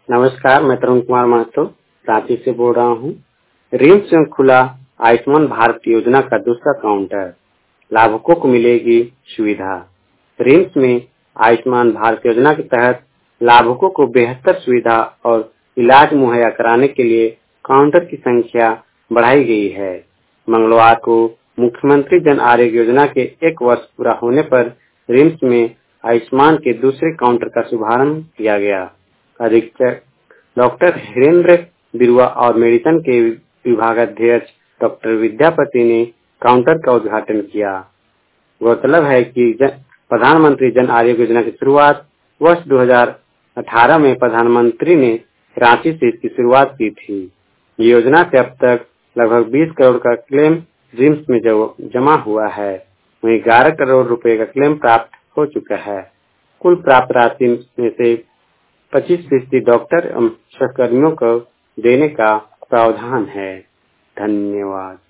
नमस्कार, मैं तरुण कुमार महतो रांची से बोल रहा हूँ। रिम्स में खुला आयुष्मान भारत योजना का दूसरा काउंटर, लाभुकों को मिलेगी सुविधा। रिम्स में आयुष्मान भारत योजना के तहत लाभुकों को बेहतर सुविधा और इलाज मुहैया कराने के लिए काउंटर की संख्या बढ़ाई गई है। मंगलवार को मुख्यमंत्री जन आरोग्य योजना के 1 वर्ष पूरा होने पर रिम्स में आयुष्मान के दूसरे काउंटर का शुभारंभ किया गया। अधीक्षक डॉक्टर हिरेंद्र बिरुआ और मेडिसिन के विभागाध्यक्ष डॉक्टर विद्यापति ने काउंटर का उद्घाटन किया। गौरतलब है कि प्रधानमंत्री जन आरोग्य योजना की शुरुआत वर्ष 2018 में प्रधानमंत्री ने रांची से इसकी शुरुआत की थी। ये योजना से अब तक लगभग 20 करोड़ का क्लेम रिम्स में जमा हुआ है। वहीं 11 करोड़ रुपए का क्लेम प्राप्त हो चुका है। कुल प्राप्त राशि में से 25% डॉक्टर एवं स्वास्थ्यकर्मियों को देने का प्रावधान है। धन्यवाद।